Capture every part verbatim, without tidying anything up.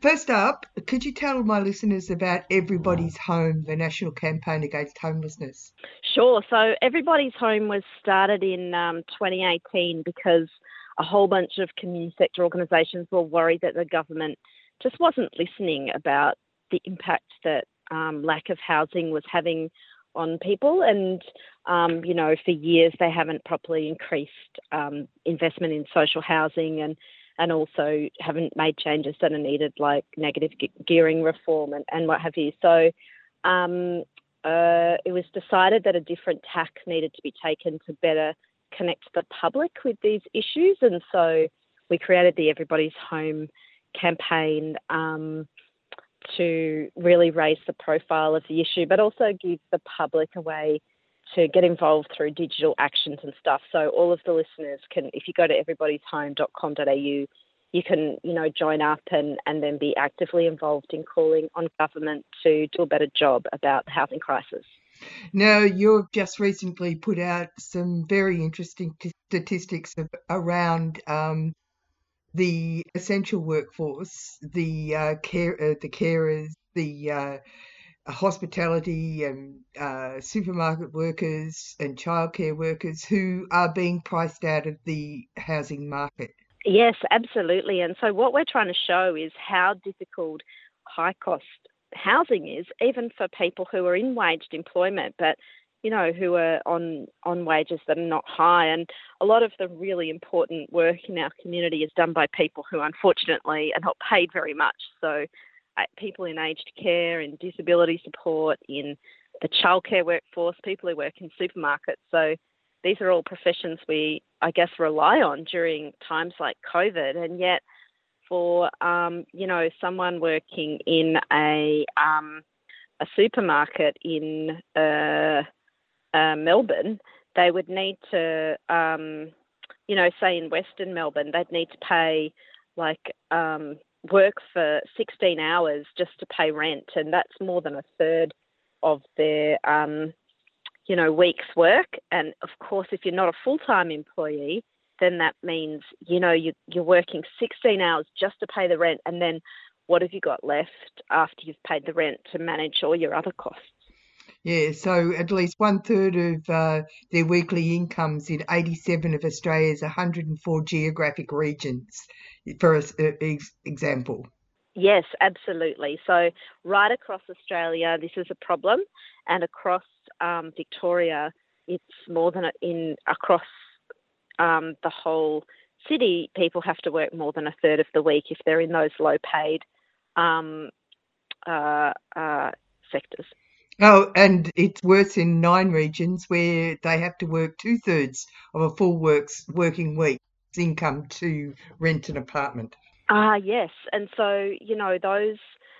First up, could you tell my listeners about Everybody's Home, the national campaign against homelessness? Sure. So Everybody's Home was started in um, twenty eighteen because a whole bunch of community sector organisations were worried that the government just wasn't listening about the impact that um, lack of housing was having on people. And, um, you know, for years they haven't properly increased um, investment in social housing and, and also haven't made changes that are needed, like negative ge- gearing reform and, and what have you. So um, uh, it was decided that a different tack needed to be taken to better connect the public with these issues. And so we created the Everybody's Home campaign um, to really raise the profile of the issue, but also give the public a way to get involved through digital actions and stuff. So all of the listeners can, if you go to everybodys home dot com dot a u, you can, you know, join up and, and then be actively involved in calling on government to do a better job about the housing crisis. Now, you've just recently put out some very interesting t- statistics of, around um, the essential workforce, the uh, care, uh, the carers, the uh, hospitality and uh, supermarket workers and childcare workers who are being priced out of the housing market. Yes, absolutely. And so what we're trying to show is how difficult high-cost housing is, even for people who are in waged employment, but, you know, who are on, on wages that are not high. And a lot of the really important work in our community is done by people who, unfortunately, are not paid very much. So uh, people in aged care, in disability support, in the childcare workforce, people who work in supermarkets. So these are all professions we, I guess, rely on during times like COVID. And yet for, um, you know, someone working in a um, a supermarket in uh, uh, Melbourne, they would need to, um, you know, say in Western Melbourne, they'd need to pay like um, work for sixteen hours just to pay rent. And that's more than a third of their um you know, week's work. And of course, if you're not a full-time employee, then that means, you know, you, you're working sixteen hours just to pay the rent. And then what have you got left after you've paid the rent to manage all your other costs? Yeah, so at least one third of uh, their weekly incomes in eighty-seven of Australia's one hundred four geographic regions, for uh, example. Yes, absolutely. So right across Australia, this is a problem, and across um, Victoria, it's more than a, in across um, the whole city. People have to work more than a third of the week if they're in those low-paid um, uh, uh, sectors. Oh, and it's worse in nine regions where they have to work two thirds of a full works working week's income to rent an apartment. Ah, uh, yes. And so, you know, those,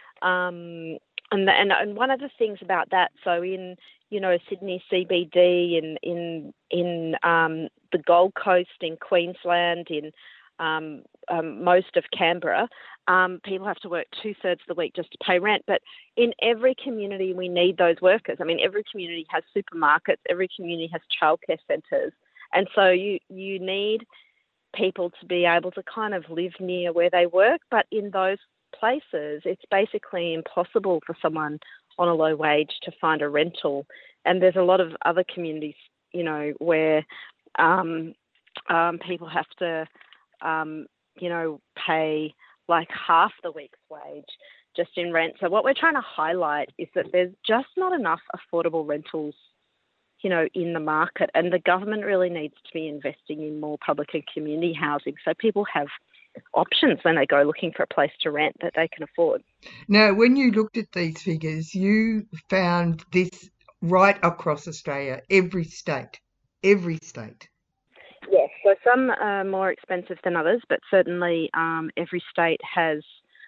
um, and, and and one of the things about that, so in, you know, Sydney C B D, in in in um, the Gold Coast, in Queensland, in um, um, most of Canberra, um, people have to work two thirds of the week just to pay rent. But in every community, we need those workers. I mean, every community has supermarkets, every community has childcare centres, and so you you need people to be able to kind of live near where they work. But in those places, it's basically impossible for someone on a low wage to find a rental. And there's a lot of other communities, you know, where um, um, people have to, um, you know, pay like half the week's wage just in rent. So what we're trying to highlight is that there's just not enough affordable rentals, you know, in the market, and the government really needs to be investing in more public and community housing so people have options when they go looking for a place to rent that they can afford. Now, when you looked at these figures, you found this right across Australia, every state, every state. Yes, so some are more expensive than others, but certainly um, every state has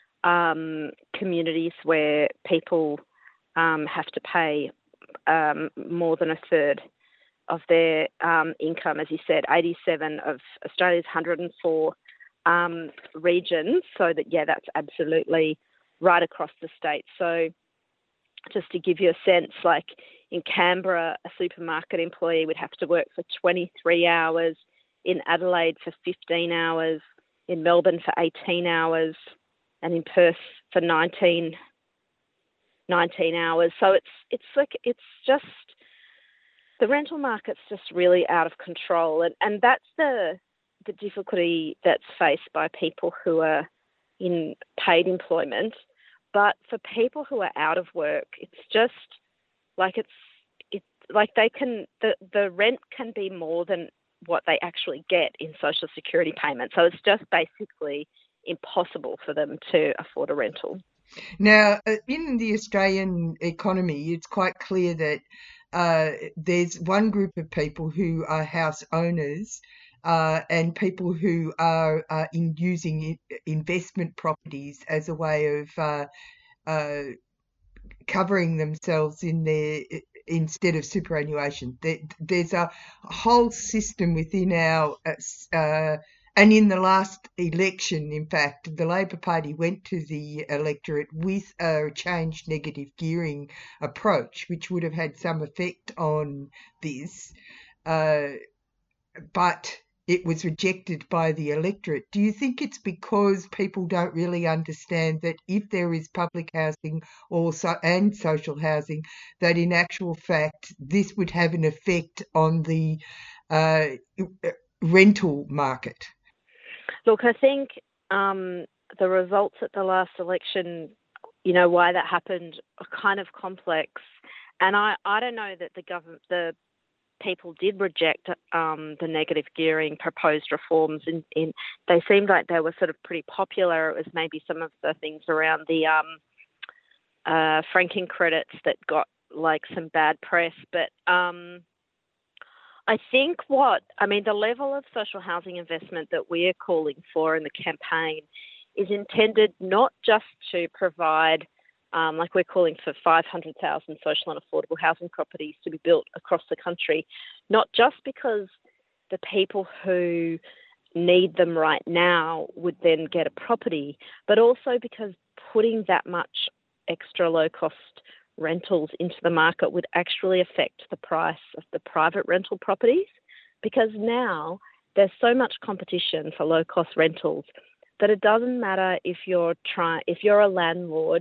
um, communities where people um, have to pay Um, more than a third of their um, income, as you said, eighty-seven of Australia's one hundred four um, regions. So that, yeah, that's absolutely right across the state. So just to give you a sense, like in Canberra, a supermarket employee would have to work for twenty-three hours, in Adelaide for fifteen hours, in Melbourne for eighteen hours, and in Perth for nineteen, nineteen hours. So it's it's like it's just the rental market's just really out of control, and and that's the the difficulty that's faced by people who are in paid employment. But for people who are out of work, it's just like it's it's like they can the the rent can be more than what they actually get in social security payments. So it's just basically impossible for them to afford a rental. Now, uh, in the Australian economy, it's quite clear that uh, there's one group of people who are house owners uh, and people who are uh, in using investment properties as a way of uh, uh, covering themselves in their instead of superannuation. There, there's a whole system within our uh, and in the last election, in fact, the Labor Party went to the electorate with a changed negative gearing approach, which would have had some effect on this, uh, but it was rejected by the electorate. Do you think it's because people don't really understand that if there is public housing or so, and social housing, that in actual fact this would have an effect on the uh, rental market? Look, I think um, the results at the last election, you know, why that happened are kind of complex. And I, I don't know that the government, the people did reject um, the negative gearing proposed reforms. In, in they seemed like they were sort of pretty popular. It was maybe some of the things around the um, uh, franking credits that got like some bad press. But um, I think what, I mean, the level of social housing investment that we are calling for in the campaign is intended not just to provide Um, like we're calling for five hundred thousand social and affordable housing properties to be built across the country, not just because the people who need them right now would then get a property, but also because putting that much extra low-cost rentals into the market would actually affect the price of the private rental properties, because now there's so much competition for low-cost rentals that it doesn't matter if you're try- if you're a landlord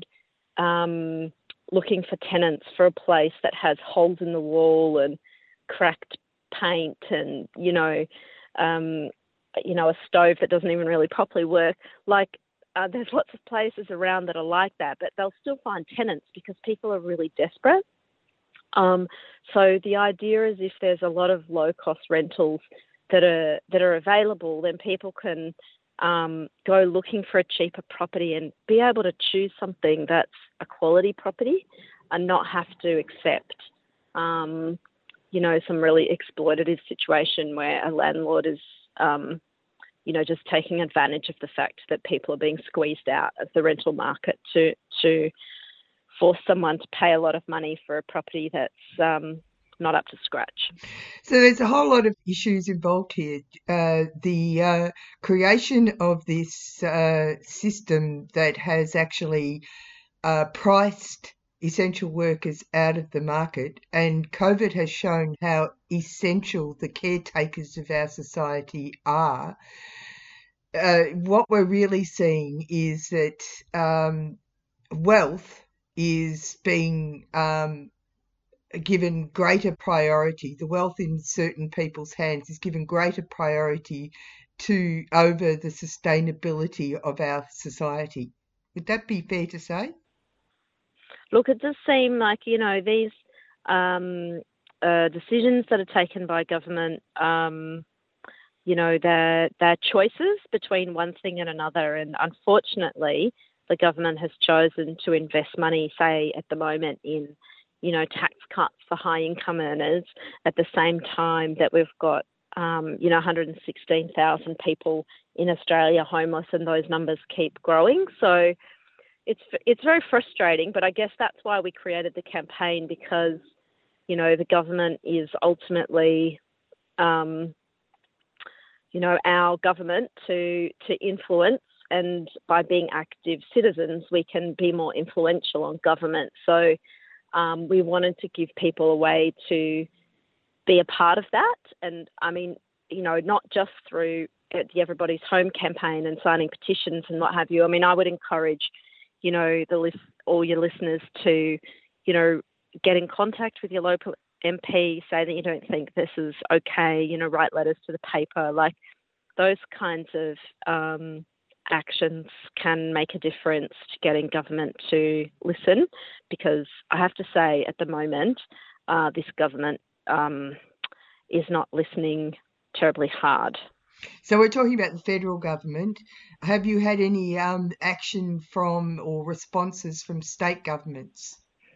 Um, looking for tenants for a place that has holes in the wall and cracked paint and, you know, um, you know, a stove that doesn't even really properly work. Like, uh, there's lots of places around that are like that, but they'll still find tenants because people are really desperate. Um, so the idea is if there's a lot of low-cost rentals that are that are available, then people can Um, go looking for a cheaper property and be able to choose something that's a quality property and not have to accept, um, you know, some really exploitative situation where a landlord is, um, you know, just taking advantage of the fact that people are being squeezed out of the rental market to to force someone to pay a lot of money for a property that's um, not up to scratch. So there's a whole lot of issues involved here. Uh, the uh, creation of this uh, system that has actually uh, priced essential workers out of the market, and COVID has shown how essential the caretakers of our society are. Uh, what we're really seeing is that um, wealth is being um, given greater priority. The wealth in certain people's hands is given greater priority to over the sustainability of our society. Would that be fair to say? Look, it does seem like, you know, these um, uh, decisions that are taken by government, um, you know, they're, they're choices between one thing and another. And unfortunately, the government has chosen to invest money, say, at the moment in, you know, tax cuts for high income earners at the same time that we've got, um, you know, one hundred sixteen thousand people in Australia homeless, and those numbers keep growing. So it's it's very frustrating, but I guess that's why we created the campaign, because, you know, the government is ultimately, um, you know, our government to to influence, and by being active citizens, we can be more influential on government. So Um, we wanted to give people a way to be a part of that. And I mean, you know, not just through at the Everybody's Home campaign and signing petitions and what have you. I mean, I would encourage, you know, the list, all your listeners to, you know, get in contact with your local M P, say that you don't think this is okay, you know, write letters to the paper. Like those kinds of um, actions can make a difference to getting government to listen, because I have to say at the moment, uh, this government um, is not listening terribly hard. So we're talking about the federal government. Have you had any um, action from or responses from state governments?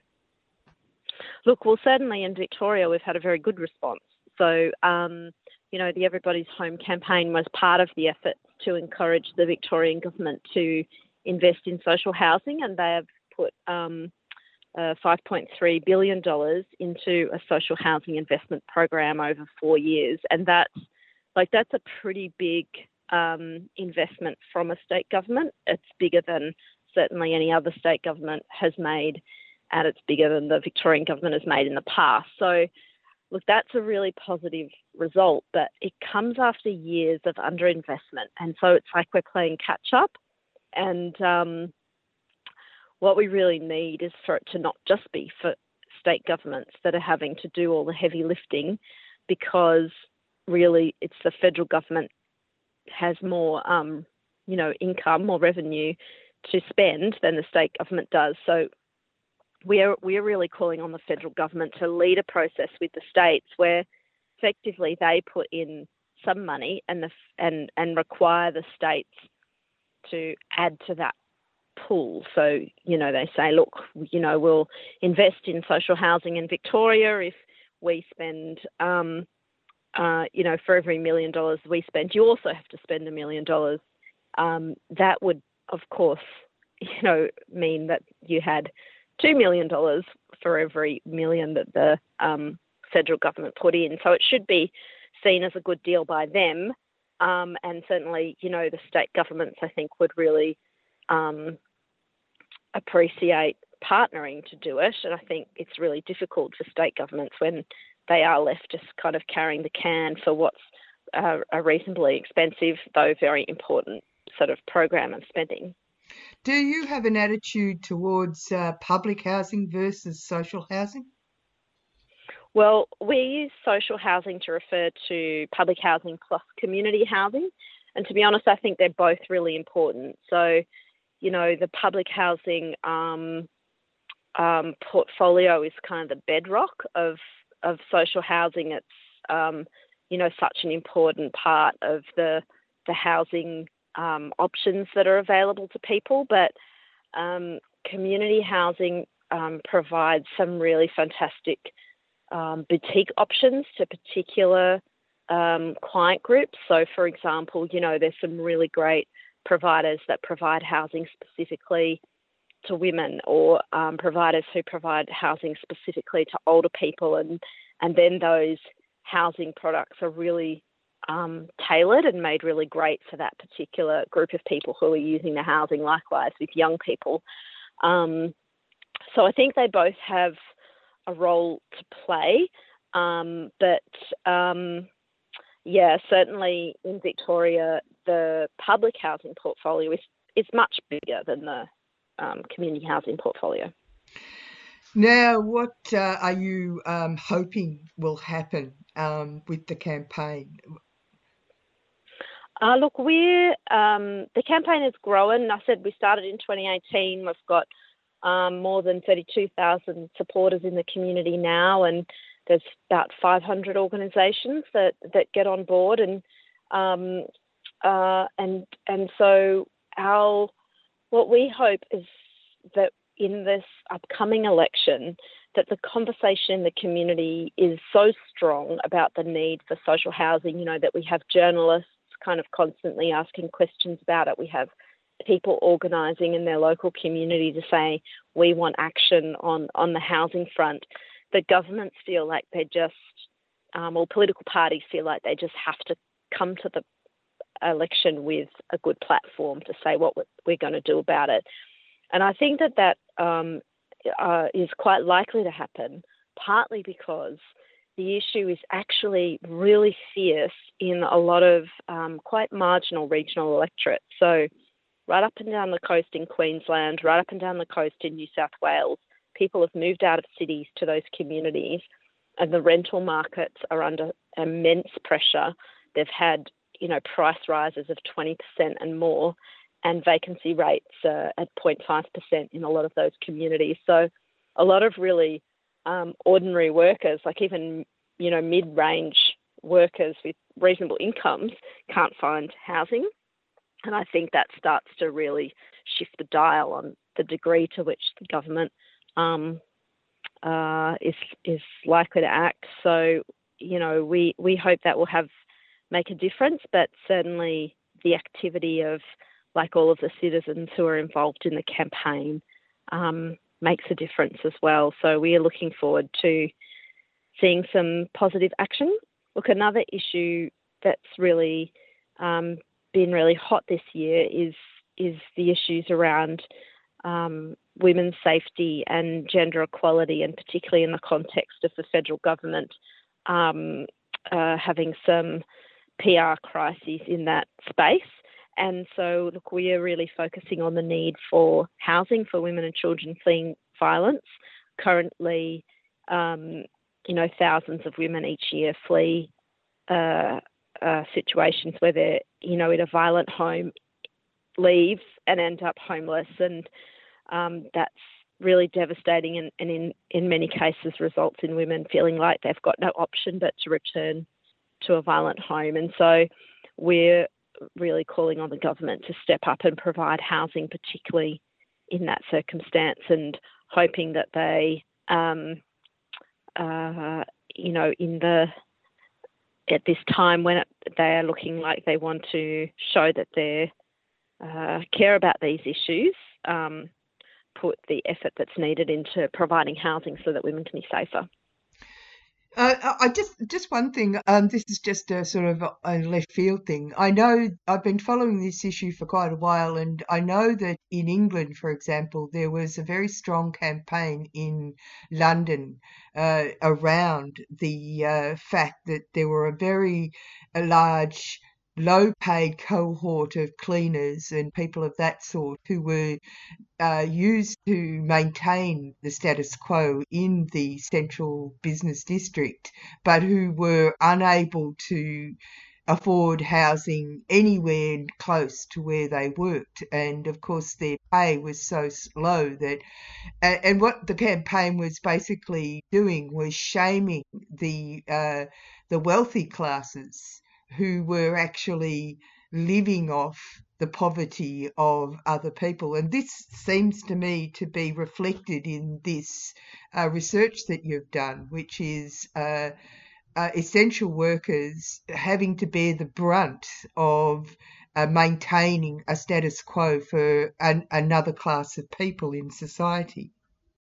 Look, well, certainly in Victoria, we've had a very good response. So, um, you know, the Everybody's Home campaign was part of the effort to encourage the Victorian government to invest in social housing, and they have put um, uh, five point three billion dollars into a social housing investment program over four years. And that's like, that's a pretty big um, investment from a state government. It's bigger than certainly any other state government has made, and it's bigger than the Victorian government has made in the past. So, look, that's a really positive result, but it comes after years of underinvestment. And so it's like we're playing catch up. And um, what we really need is for it to not just be for state governments that are having to do all the heavy lifting, because really it's the federal government has more, um, you know, income, more revenue to spend than the state government does. So we're we're really calling on the federal government to lead a process with the states where effectively they put in some money and the and and require the states to add to that pool. So, you know, they say, look, you know, we'll invest in social housing in Victoria if we spend, um, uh, you know, for every million dollars we spend, you also have to spend a million dollars. Um, that would, of course, you know, mean that you had two million dollars for every million that the um, federal government put in. So it should be seen as a good deal by them. Um, and certainly, you know, the state governments, I think, would really um, appreciate partnering to do it. And I think it's really difficult for state governments when they are left just kind of carrying the can for what's uh, a reasonably expensive, though very important sort of program of spending. Do you have an attitude towards uh, public housing versus social housing? Well, we use social housing to refer to public housing plus community housing. And to be honest, I think they're both really important. So, you know, the public housing um, um, portfolio is kind of the bedrock of, of social housing. It's, um, you know, such an important part of the, the housing um, options that are available to people. But um, community housing um, provides some really fantastic Um, boutique options to particular um, client groups. So, for example, you know, there's some really great providers that provide housing specifically to women, or um, providers who provide housing specifically to older people, and and then those housing products are really um, tailored and made really great for that particular group of people who are using the housing. Likewise with young people. Um, so I think they both have a role to play, um, but um, yeah, certainly in Victoria, the public housing portfolio is, is much bigger than the um, community housing portfolio. Now, what uh, are you um, hoping will happen um, with the campaign? Uh, look, we're um, the campaign is growing. I said we started in twenty eighteen. We've got Um, more than thirty-two thousand supporters in the community now, and there's about five hundred organisations that, that get on board, and um, uh, and and so our what we hope is that in this upcoming election, that the conversation in the community is so strong about the need for social housing. You know, that we have journalists kind of constantly asking questions about it. We have people organising in their local community to say, we want action on, on the housing front. The governments feel like they just, um, or political parties feel like they just have to come to the election with a good platform to say what we're going to do about it. And I think that that um, uh, is quite likely to happen, partly because the issue is actually really fierce in a lot of um, quite marginal regional electorates. So right up and down the coast in Queensland, right up and down the coast in New South Wales, people have moved out of cities to those communities, and the rental markets are under immense pressure. They've had, you know, price rises of twenty percent and more, and vacancy rates uh, at zero point five percent in a lot of those communities. So a lot of really um, ordinary workers, like even, you know, mid-range workers with reasonable incomes, can't find housing. And I think that starts to really shift the dial on the degree to which the government um, uh, is is likely to act. So, you know, we, we hope that will have make a difference, but certainly the activity of, like, all of the citizens who are involved in the campaign um, makes a difference as well. So we are looking forward to seeing some positive action. Look, another issue that's really um, been really hot this year is is the issues around um, women's safety and gender equality, and particularly in the context of the federal government um, uh, having some P R crises in that space. And so, look, we are really focusing on the need for housing for women and children fleeing violence. Currently, um, you know, thousands of women each year flee uh, uh, situations where they're, you know, in a violent home, leave and end up homeless. And um, that's really devastating, and, and in, in many cases results in women feeling like they've got no option but to return to a violent home. And so we're really calling on the government to step up and provide housing, particularly in that circumstance, and hoping that they, um, uh, you know, in the at this time when it, they are looking like they want to show that they uh, care about these issues, um, put the effort that's needed into providing housing so that women can be safer. Uh, I just just one thing. Um, this is just a sort of a, a left field thing. I know I've been following this issue for quite a while, and I know that in England, for example, there was a very strong campaign in London uh, around the uh, fact that there were a very a large low-paid cohort of cleaners and people of that sort who were uh, used to maintain the status quo in the central business district, but who were unable to afford housing anywhere close to where they worked. And of course, their pay was so low that, and what the campaign was basically doing was shaming the uh, the wealthy classes who were actually living off the poverty of other people. And this seems to me to be reflected in this uh, research that you've done, which is uh, uh, essential workers having to bear the brunt of uh, maintaining a status quo for an, another class of people in society.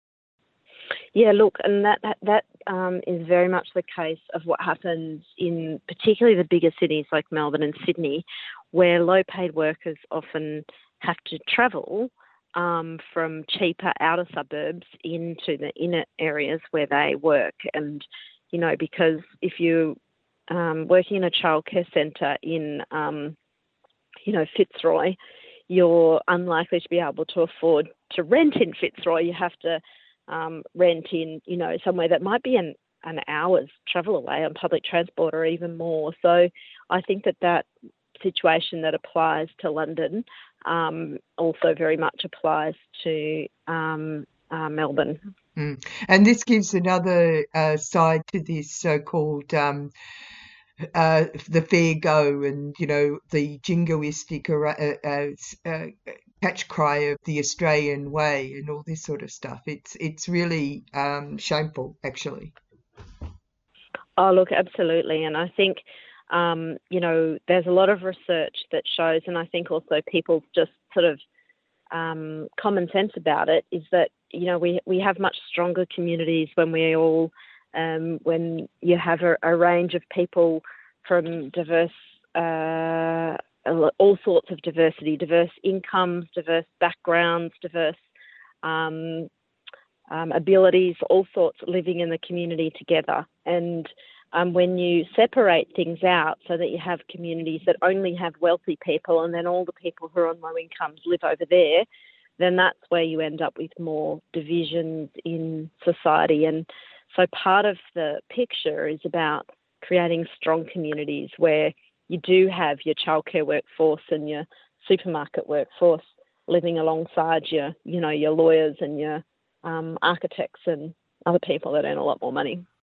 Yeah, look, and that that, that um, is very much the case of what happens in particularly the bigger cities like Melbourne and Sydney, where low-paid workers often have to travel um, from cheaper outer suburbs into the inner areas where they work. And, you know, because if you're um, working in a childcare centre in, um, you know, Fitzroy, you're unlikely to be able to afford to rent in Fitzroy. You have to Um, rent in, you know, somewhere that might be an, an hour's travel away on public transport or even more. So I think that that situation that applies to London um, also very much applies to um, uh, Melbourne. Mm. And this gives another uh, side to this so-called um, uh, the fair go and, you know, the jingoistic uh, uh, uh, catch cry of the Australian way and all this sort of stuff. It's it's really um, shameful, actually. Oh, look, absolutely. And I think, um, you know, there's a lot of research that shows, and I think also people's just sort of um, common sense about it is that, you know, we, we have much stronger communities when we all, um, when you have a, a range of people from diverse uh all sorts of diversity, diverse incomes, diverse backgrounds, diverse um, um, abilities, all sorts, living in the community together. And um, when you separate things out so that you have communities that only have wealthy people and then all the people who are on low incomes live over there, then that's where you end up with more divisions in society. And so part of the picture is about creating strong communities where you do have your childcare workforce and your supermarket workforce living alongside your, you know, your lawyers and your um, architects and other people that earn a lot more money.